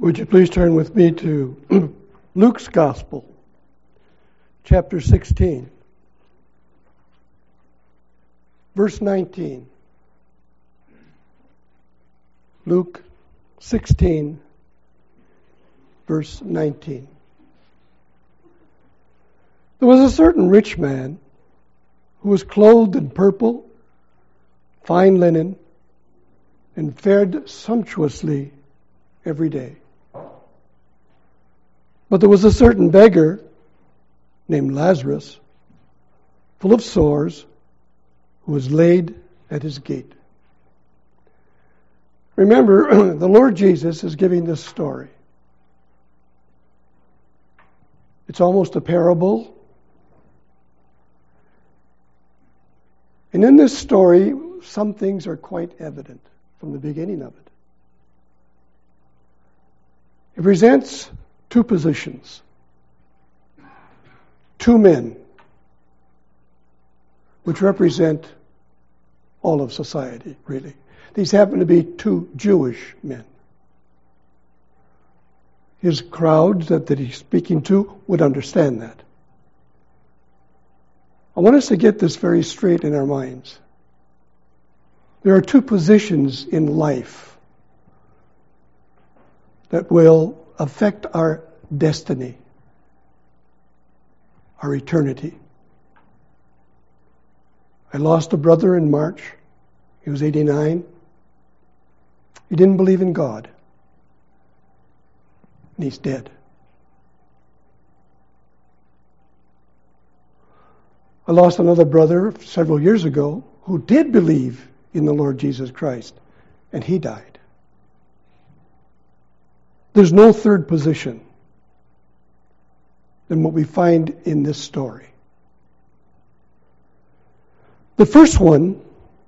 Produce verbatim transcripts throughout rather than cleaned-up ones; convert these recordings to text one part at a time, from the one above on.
Would you please turn with me to Luke's Gospel, chapter sixteen, verse nineteen. Luke sixteen, verse nineteen. There was a certain rich man who was clothed in purple, fine linen, and fared sumptuously every day. But there was a certain beggar named Lazarus, full of sores, who was laid at his gate. Remember, the Lord Jesus is giving this story. It's almost a parable. And in this story, some things are quite evident from the beginning of it. It presents two positions, two men, which represent all of society, really. These happen to be two Jewish men. His crowds that, that he's speaking to would understand that. I want us to get this very straight in our minds. There are two positions in life that will affect our destiny, our eternity. I lost a brother in March. He was eighty-nine. He didn't believe in God. And he's dead. I lost another brother several years ago who did believe in the Lord Jesus Christ, and he died. There's no third position than what we find in this story. The first one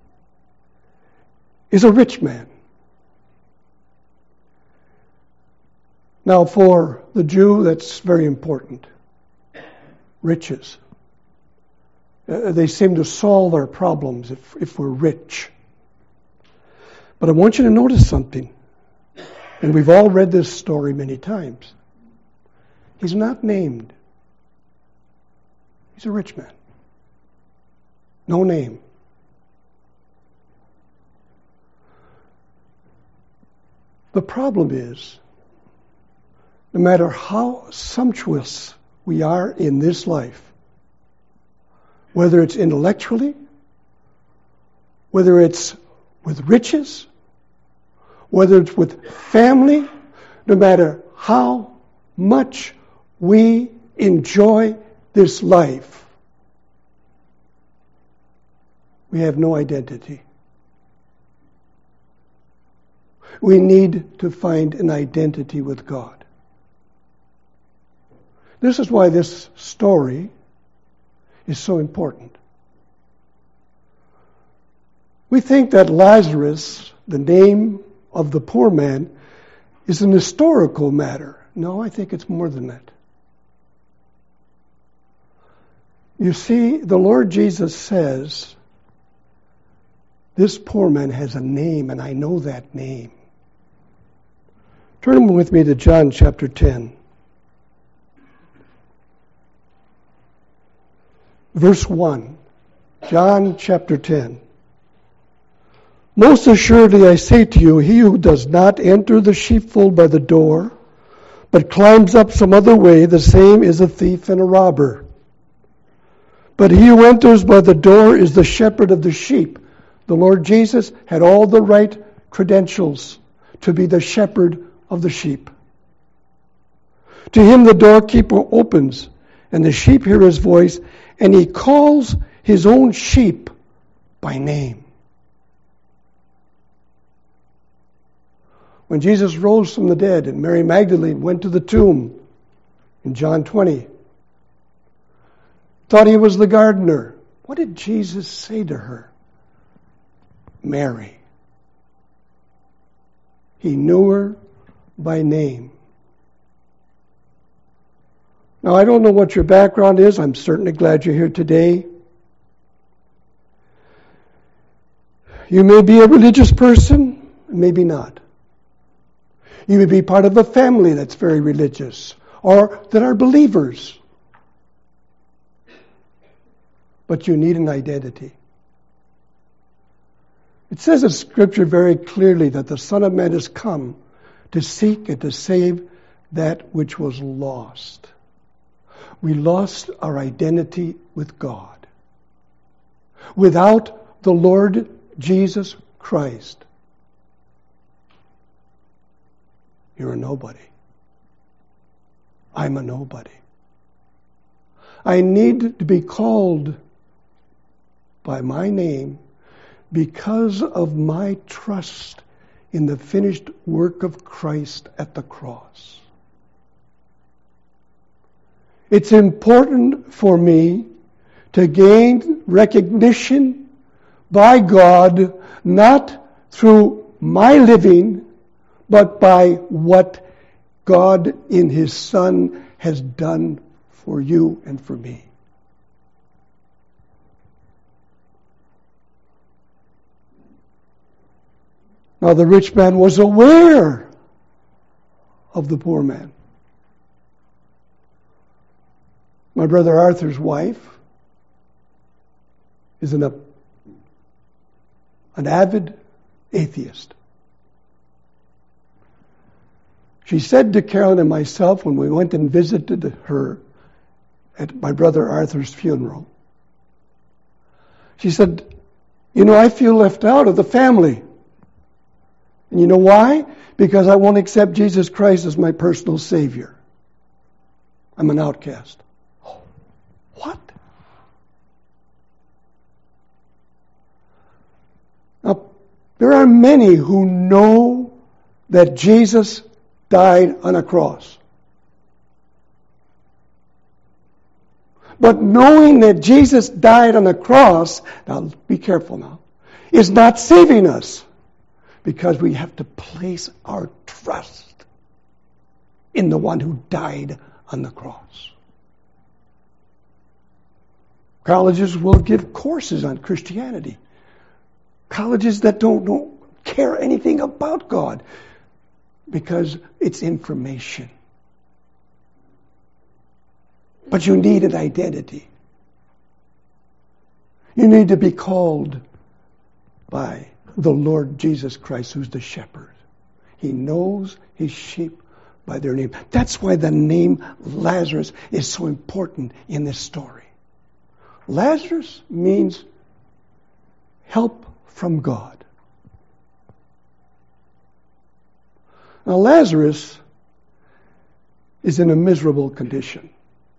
is a rich man. Now, for the Jew, that's very important. Riches. Uh, they seem to solve our problems if, if we're rich. But I want you to notice something. And we've all read this story many times. He's not named. He's a rich man. No name. The problem is, no matter how sumptuous we are in this life, whether it's intellectually, whether it's with riches, whether it's with family, no matter how much we enjoy this life, we have no identity. We need to find an identity with God. This is why this story is so important. We think that Lazarus, the name of the poor man, is an historical matter. No, I think it's more than that. You see, the Lord Jesus says, this poor man has a name, and I know that name. Turn with me to John chapter ten. Verse one. John chapter ten. Most assuredly I say to you, he who does not enter the sheepfold by the door, but climbs up some other way, the same is a thief and a robber. But he who enters by the door is the shepherd of the sheep. The Lord Jesus had all the right credentials to be the shepherd of the sheep. To him the doorkeeper opens, and the sheep hear his voice, and he calls his own sheep by name. When Jesus rose from the dead and Mary Magdalene went to the tomb in John twenty, thought he was the gardener, what did Jesus say to her? Mary. He knew her by name. Now, I don't know what your background is. I'm certainly glad you're here today. You may be a religious person, maybe not. You may be part of a family that's very religious or that are believers. But you need an identity. It says in Scripture very clearly that the Son of Man has come to seek and to save that which was lost. We lost our identity with God. Without the Lord Jesus Christ, you're a nobody. I'm a nobody. I need to be called by my name because of my trust in the finished work of Christ at the cross. It's important for me to gain recognition by God, not through my living, but by what God in His Son has done for you and for me. Now the rich man was aware of the poor man. My brother Arthur's wife is an, an avid atheist. She said to Carolyn and myself when we went and visited her at my brother Arthur's funeral, she said, you know, I feel left out of the family. And you know why? Because I won't accept Jesus Christ as my personal Savior. I'm an outcast. Oh, what? Now, there are many who know that Jesus died on a cross. But knowing that Jesus died on a cross, now be careful now, is not saving us. Because we have to place our trust in the one who died on the cross. Colleges will give courses on Christianity. Colleges that don't, don't care anything about God because it's information. But you need an identity. You need to be called by the Lord Jesus Christ, who's the shepherd. He knows his sheep by their name. That's why the name Lazarus is so important in this story. Lazarus means help from God. Now Lazarus is in a miserable condition.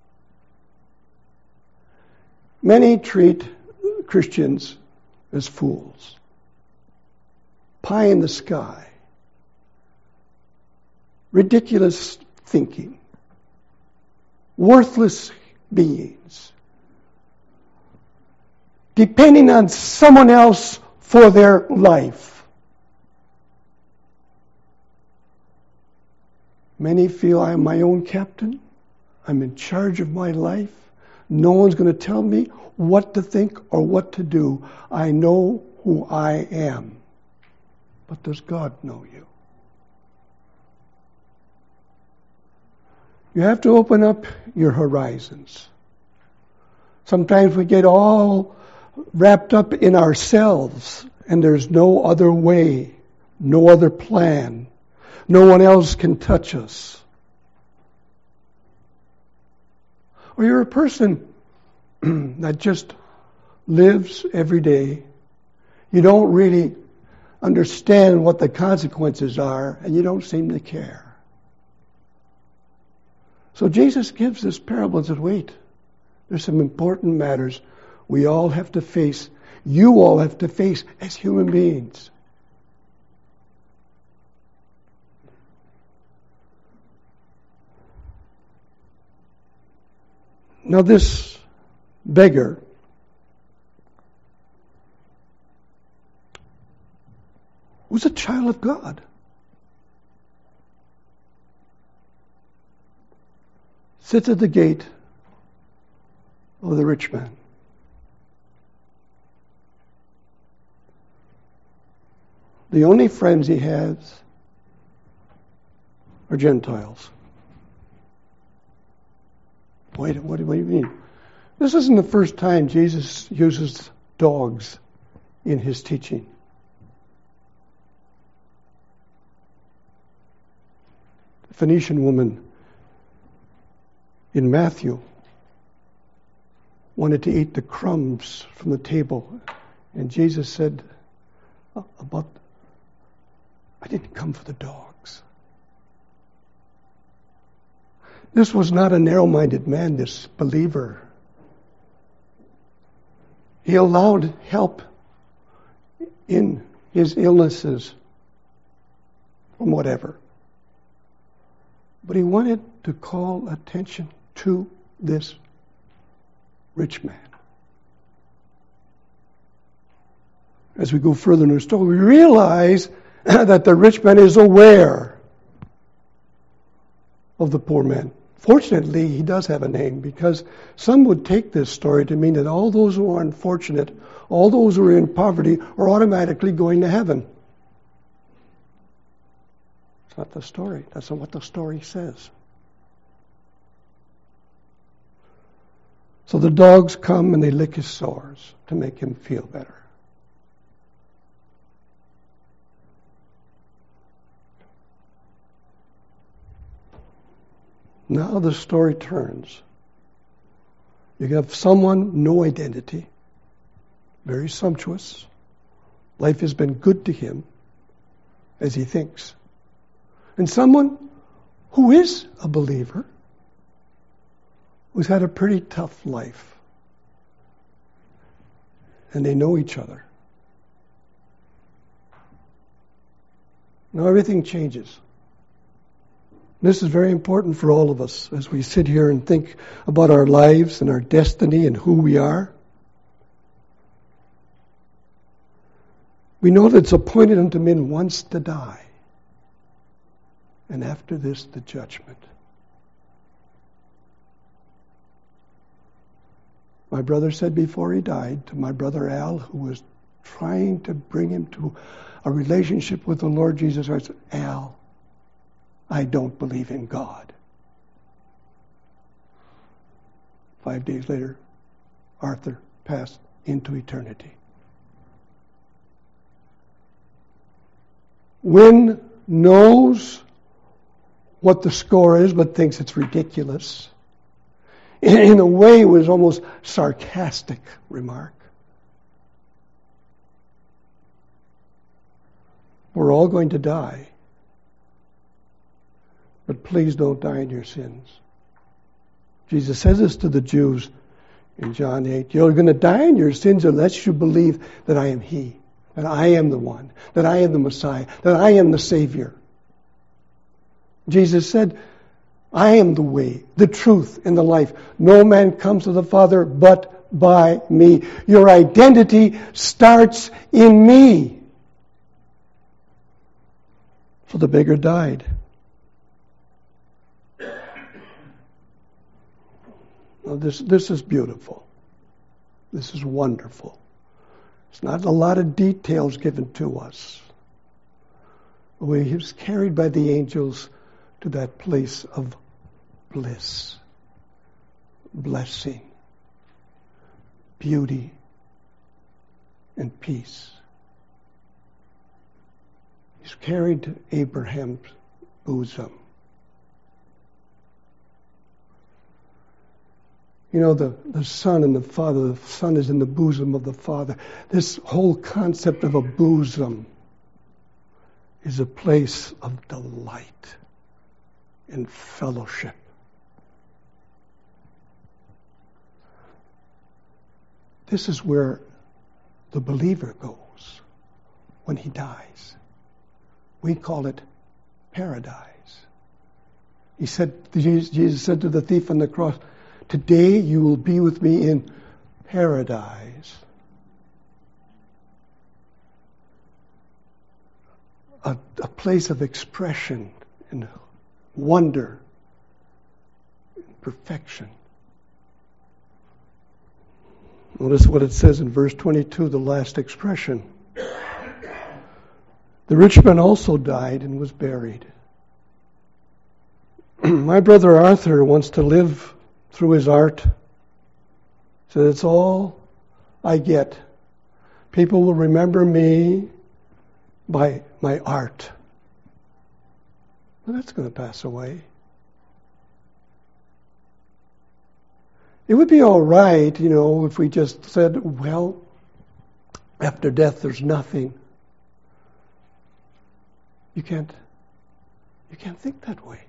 Many treat Christians as fools. Pie in the sky. Ridiculous thinking. Worthless beings. Depending on someone else for their life. Many feel I'm my own captain. I'm in charge of my life. No one's going to tell me what to think or what to do. I know who I am. But does God know you? You have to open up your horizons. Sometimes we get all wrapped up in ourselves and there's no other way, no other plan. No one else can touch us. Or you're a person that just lives every day. You don't really understand what the consequences are, and you don't seem to care. So Jesus gives this parable and says, wait, there's some important matters we all have to face, you all have to face as human beings. Now this beggar was a child of God. Sits at the gate of the rich man. The only friends he has or Gentiles? Wait, what, what do you mean? This isn't the first time Jesus uses dogs in his teaching. The Phoenician woman in Matthew wanted to eat the crumbs from the table. And Jesus said about, I didn't come for the dogs. This was not a narrow-minded man, this believer. He allowed help in his illnesses from whatever. But he wanted to call attention to this rich man. As we go further in the story, we realize that the rich man is aware of the poor man. Fortunately, he does have a name, because some would take this story to mean that all those who are unfortunate, all those who are in poverty, are automatically going to heaven. It's not the story. That's not what the story says. So the dogs come and they lick his sores to make him feel better. Now the story turns. You have someone, no identity, very sumptuous. Life has been good to him, as he thinks. And someone who is a believer, who's had a pretty tough life. And they know each other. Now everything changes. This is very important for all of us as we sit here and think about our lives and our destiny and who we are. We know that it's appointed unto men once to die, and after this the judgment. My brother said before he died to my brother Al, who was trying to bring him to a relationship with the Lord Jesus Christ, Al, I don't believe in God. Five days later, Arthur passed into eternity. Wynne knows what the score is, but thinks it's ridiculous. In a way, it was almost sarcastic remark. We're all going to die. But please don't die in your sins. Jesus says this to the Jews in John eight. You're going to die in your sins unless you believe that I am He, that I am the one, that I am the Messiah, that I am the Savior. Jesus said, I am the way, the truth, and the life. No man comes to the Father but by me. Your identity starts in me. So the beggar died. Now this, this is beautiful. This is wonderful. It's not a lot of details given to us. But he was carried by the angels to that place of bliss, blessing, beauty, and peace. He's carried to Abraham's bosom. You know, the, the Son and the Father, the Son is in the bosom of the Father. This whole concept of a bosom is a place of delight and fellowship. This is where the believer goes when he dies. We call it paradise. He said, Jesus said to the thief on the cross, today you will be with me in paradise. A, a place of expression and wonder and perfection. Notice what it says in verse twenty-two, the last expression. The rich man also died and was buried. My brother Arthur wants to live through his art. So it's all I get. People will remember me by my art. Well, that's going to pass away. It would be all right, you know, if we just said, well, after death there's nothing. You can't, you can't think that way.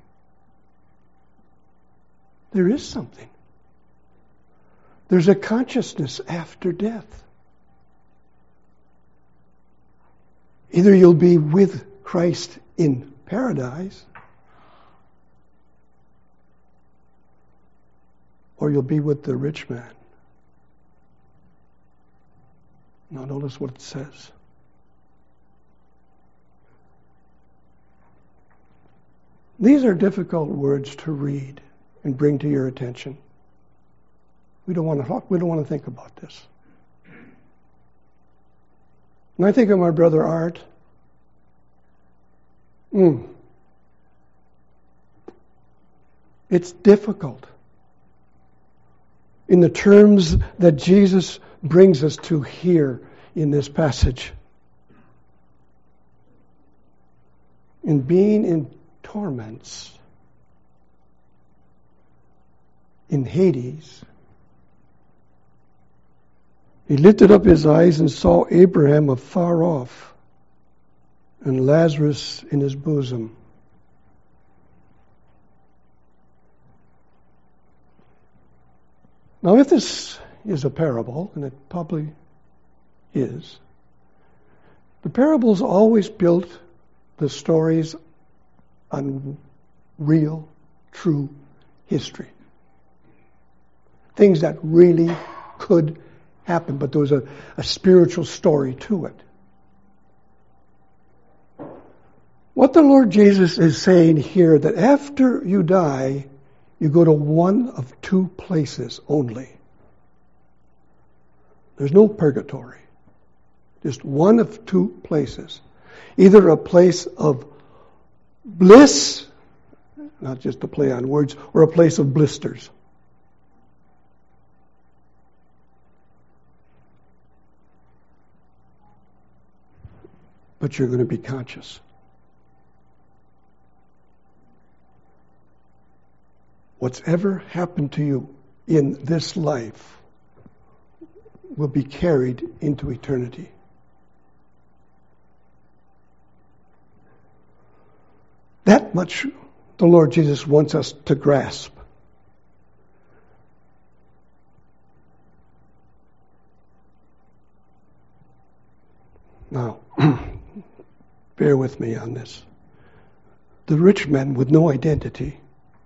There is something. There's a consciousness after death. Either you'll be with Christ in paradise, or you'll be with the rich man. Now notice what it says. These are difficult words to read and bring to your attention. We don't want to talk, we don't want to think about this. When I think of my brother Art, mm, it's difficult. In the terms that Jesus brings us to here in this passage. In being in torments, in Hades, he lifted up his eyes and saw Abraham afar off and Lazarus in his bosom. Now, if this is a parable, and it probably is, the parables always built the stories on real, true history. Things that really could happen, but there was a, a spiritual story to it. What the Lord Jesus is saying here, that after you die, you go to one of two places only. There's no purgatory. Just one of two places. Either a place of bliss, not just a play on words, or a place of blisters. But you're going to be conscious. What's ever happened to you in this life will be carried into eternity. That much the Lord Jesus wants us to grasp. Now, bear with me on this. The rich man with no identity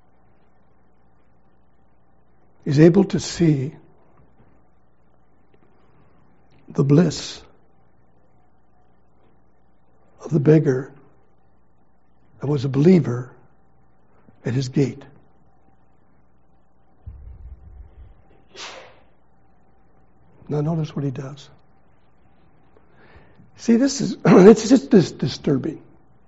is able to see the bliss of the beggar that was a believer at his gate. Now notice what he does. See, this is it's just this disturbing.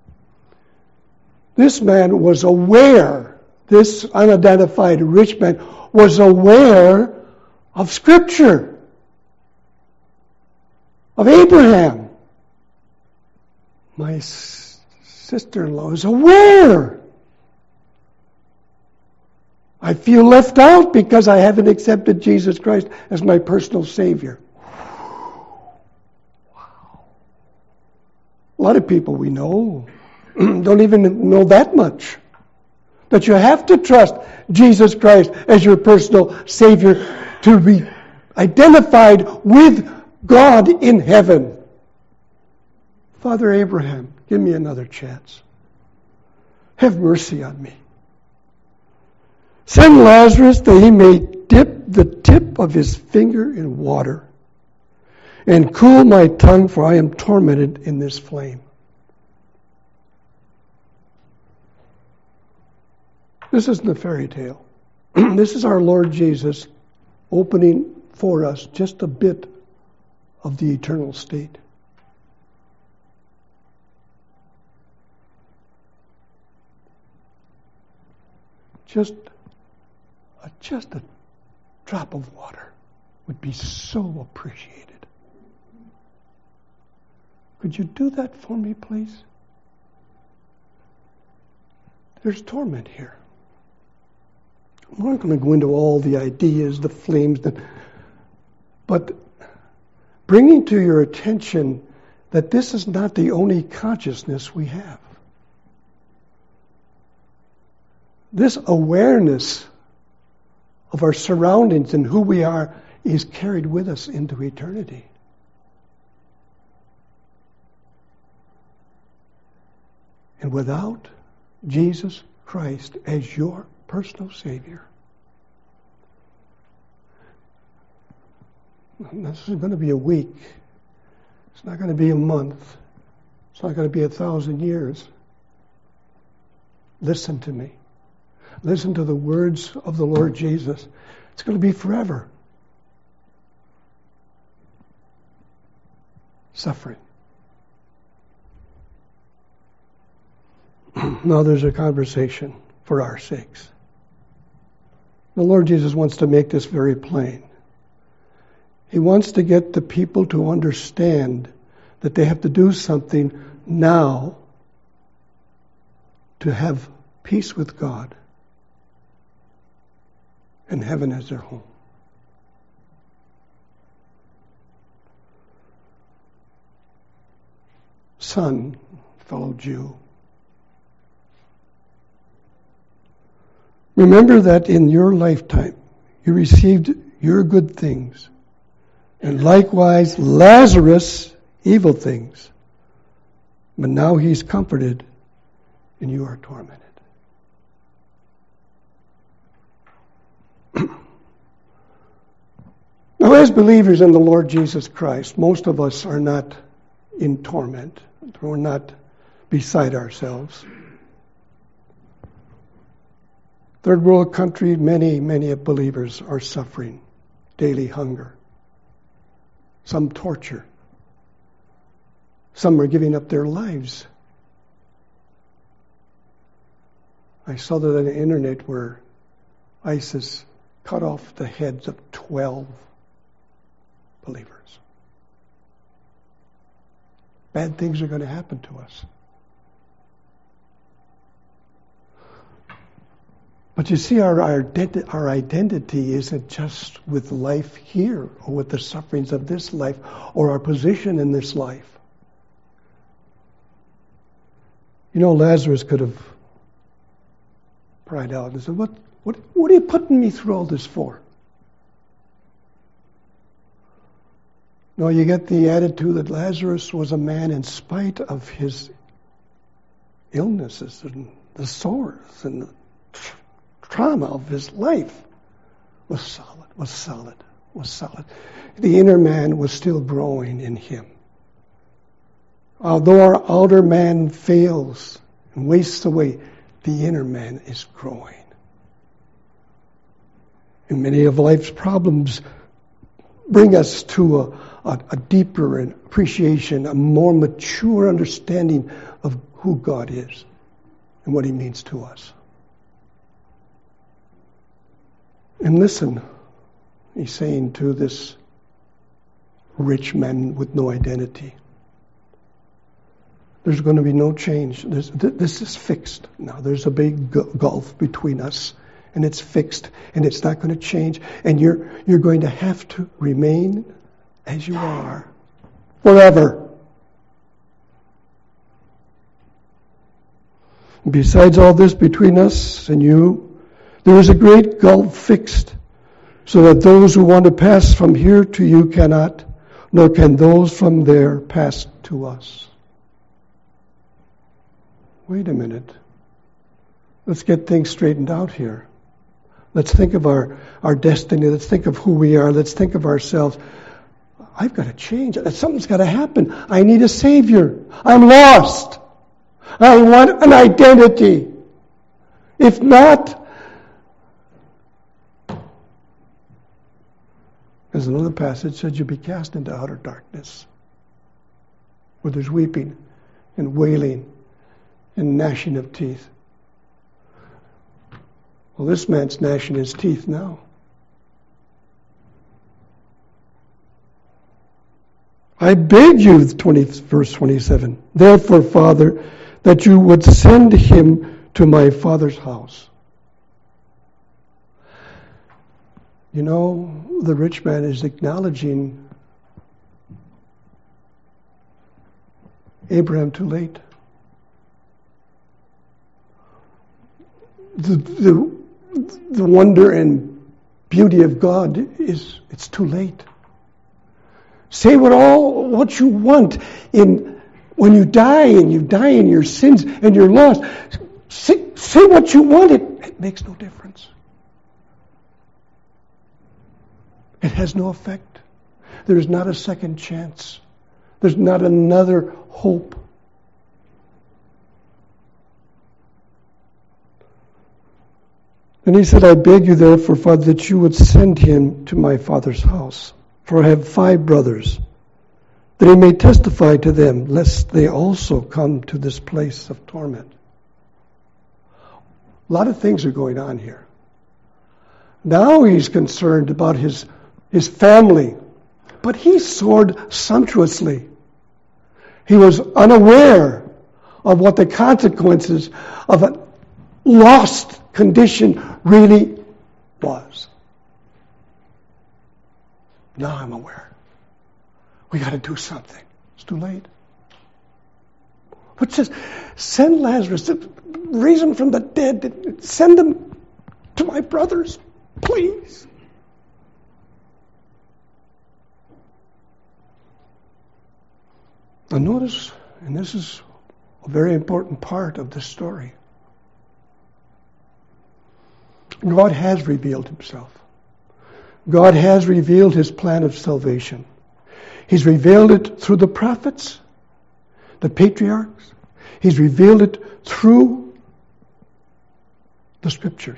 This man was aware, this unidentified rich man was aware of Scripture, of Abraham. My s- sister-in-law is aware. I feel left out because I haven't accepted Jesus Christ as my personal Savior. Wow. A lot of people we know don't even know that much. That you have to trust Jesus Christ as your personal Savior to be identified with God in heaven. Father Abraham, give me another chance. Have mercy on me. Send Lazarus that he may dip the tip of his finger in water and cool my tongue, for I am tormented in this flame. This isn't a fairy tale. This is our Lord Jesus opening for us just a bit of the eternal state. just a, just a drop of water would be so appreciated. Could you do that for me, please? There's torment here. I'm not going to go into all the ideas, the flames, the, but bringing to your attention that this is not the only consciousness we have. This awareness of our surroundings and who we are is carried with us into eternity. And without Jesus Christ as your personal Savior, this is going to be a week. It's not going to be a month. It's not going to be a thousand years. Listen to me. Listen to the words of the Lord Jesus. It's going to be forever. Suffering. Now there's a conversation for our sakes. The Lord Jesus wants to make this very plain. He wants to get the people to understand that they have to do something now to have peace with God and heaven as their home. Son, fellow Jew, remember that in your lifetime you received your good things, and likewise Lazarus evil things. But now he's comforted and you are tormented. Now, as believers in the Lord Jesus Christ, most of us are not in torment. We're not beside ourselves. Third world country, many, many believers are suffering daily hunger. Some torture. Some are giving up their lives. I saw that on the internet where ISIS cut off the heads of twelve believers. Bad things are going to happen to us. But you see, our, our, identi- our identity isn't just with life here or with the sufferings of this life or our position in this life. You know, Lazarus could have cried out and said, what, what, what are you putting me through all this for? No, you get the attitude that Lazarus was a man in spite of his illnesses and the sores and the tra- trauma of his life was solid, was solid, was solid. The inner man was still growing in him. Although our outer man fails and wastes away, the inner man is growing. And many of life's problems bring us to a, a, a deeper appreciation, a more mature understanding of who God is and what He means to us. And listen, He's saying to this rich man with no identity, there's going to be no change. There's, this is fixed. Now, there's a big gulf between us, and it's fixed, and it's not going to change. And you're you're going to have to remain as you are forever. Besides all this between us and you, there is a great gulf fixed, so that those who want to pass from here to you cannot, nor can those from there pass to us. Wait a minute. Let's get things straightened out here. Let's think of our, our destiny. Let's think of who we are. Let's think of ourselves. I've got to change. Something's got to happen. I need a Savior. I'm lost. I want an identity. If not, as another passage said, you'll be cast into outer darkness, where there's weeping and wailing and gnashing of teeth. Well, this man's gnashing his teeth now. I beg you, twenty, verse twenty-seven, therefore, Father, that you would send him to my father's house. You know, the rich man is acknowledging Abraham too late. The, the, the wonder and beauty of God is it's too late. Say what all what you want in when you die and you die in your sins and you're lost. Say, say what you want. It, it makes no difference. It has no effect. There's not a second chance. There's not another hope. And he said, I beg you therefore, Father, that you would send him to my father's house. For I have five brothers, that he may testify to them, lest they also come to this place of torment. A lot of things are going on here. Now he's concerned about his, his family, but he soared sumptuously. He was unaware of what the consequences of a lost condition really was. Now I'm aware. We got to do something. It's too late. But just send Lazarus, raise him from the dead, send him to my brothers, please. Now notice, and this is a very important part of this story, God has revealed himself. God has revealed his plan of salvation. He's revealed it through the prophets, the patriarchs. He's revealed it through the scriptures.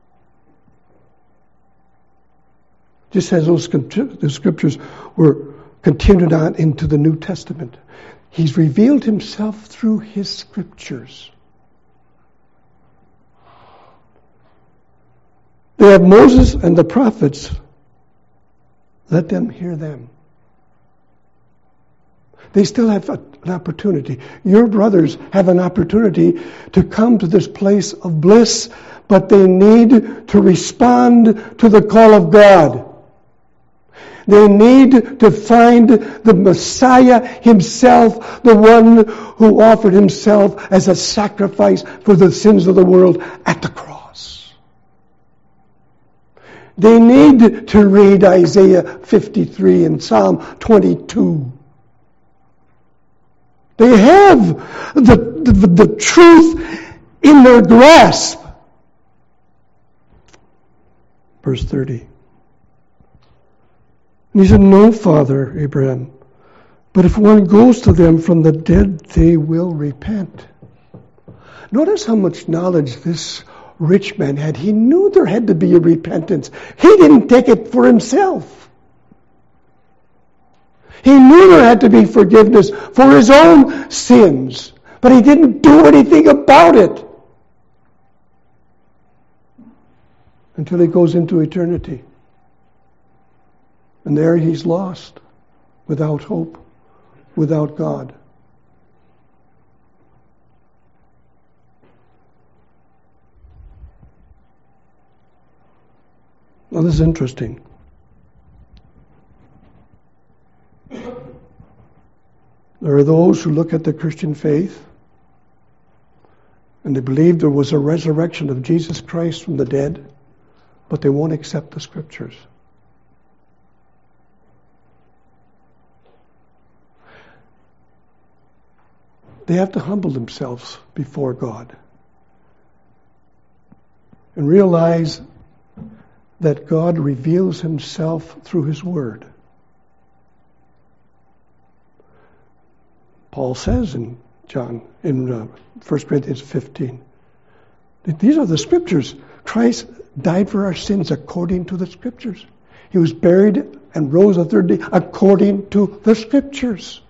Just as those the scriptures were continued on into the New Testament, he's revealed himself through his scriptures. They have Moses and the prophets. Let them hear them. They still have a, an opportunity. Your brothers have an opportunity to come to this place of bliss, but they need to respond to the call of God. They need to find the Messiah himself, the one who offered himself as a sacrifice for the sins of the world at the cross. They need to read Isaiah fifty-three and Psalm twenty-two. They have the, the, the truth in their grasp. Verse thirty. And he said, no, Father Abraham, but if one goes to them from the dead, they will repent. Notice how much knowledge this rich man had. He knew there had to be a repentance. He didn't take it for himself. He knew there had to be forgiveness for his own sins, but he didn't do anything about it until he goes into eternity. And there he's lost, without hope, without God. Now this is interesting. There are those who look at the Christian faith and they believe there was a resurrection of Jesus Christ from the dead, but they won't accept the scriptures. They have to humble themselves before God and realize that God reveals himself through his word. Paul says in John, in uh, First Corinthians fifteen, that these are the scriptures. Christ died for our sins according to the scriptures. He was buried and rose the third day according to the scriptures.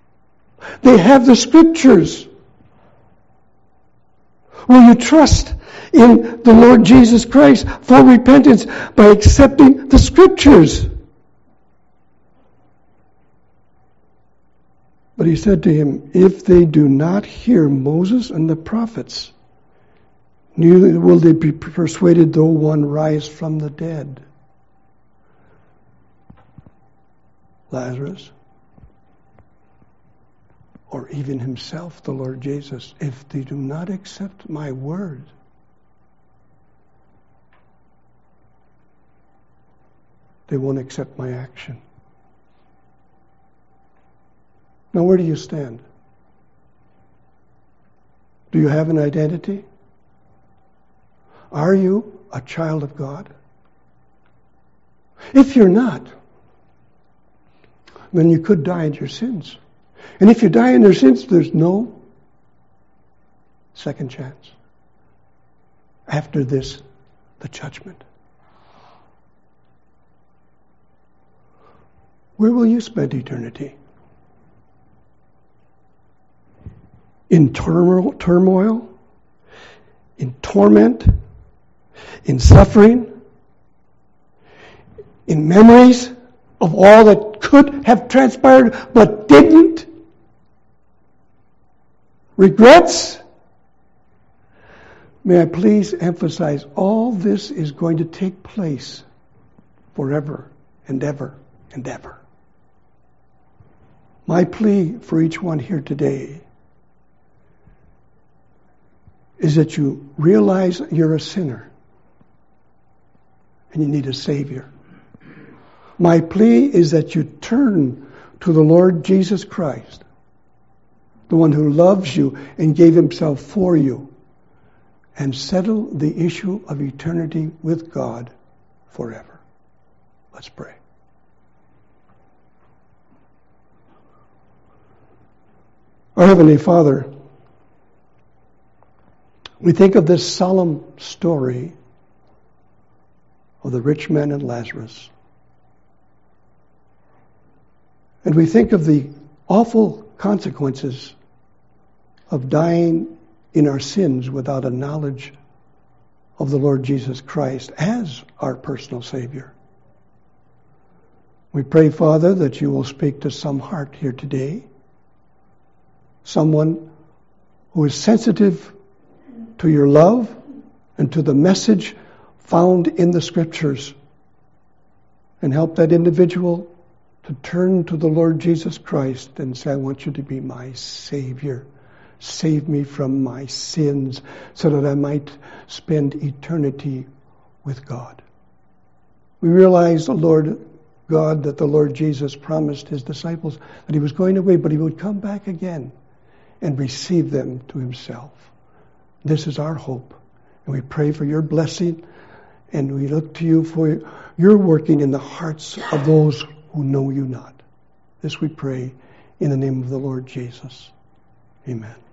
They have the scriptures. Will you trust in the Lord Jesus Christ for repentance by accepting the Scriptures. But he said to him, if they do not hear Moses and the prophets, neither will they be persuaded though one rise from the dead. Lazarus, or even himself, the Lord Jesus, if they do not accept my word, they won't accept my action. Now, where do you stand? Do you have an identity? Are you a child of God? If you're not, then you could die in your sins. And if you die in your sins, there's no second chance. After this, the judgment. Where will you spend eternity? In turmoil, turmoil, in torment, in suffering, in memories of all that could have transpired but didn't, regrets. May I please emphasize, all this is going to take place forever and ever and ever. My plea for each one here today is that you realize you're a sinner and you need a Savior. My plea is that you turn to the Lord Jesus Christ, the one who loves you and gave himself for you, and settle the issue of eternity with God forever. Let's pray. Our Heavenly Father, we think of this solemn story of the rich man and Lazarus. And we think of the awful consequences of dying in our sins without a knowledge of the Lord Jesus Christ as our personal Savior. We pray, Father, that you will speak to some heart here today, someone who is sensitive to your love and to the message found in the Scriptures, and help that individual to turn to the Lord Jesus Christ and say, I want you to be my Savior. Save me from my sins so that I might spend eternity with God. We realize, the Lord God, that the Lord Jesus promised his disciples that he was going away, but he would come back again and receive them to himself. This is our hope. And we pray for your blessing, and we look to you for your working in the hearts of those who know you not. This we pray in the name of the Lord Jesus. Amen.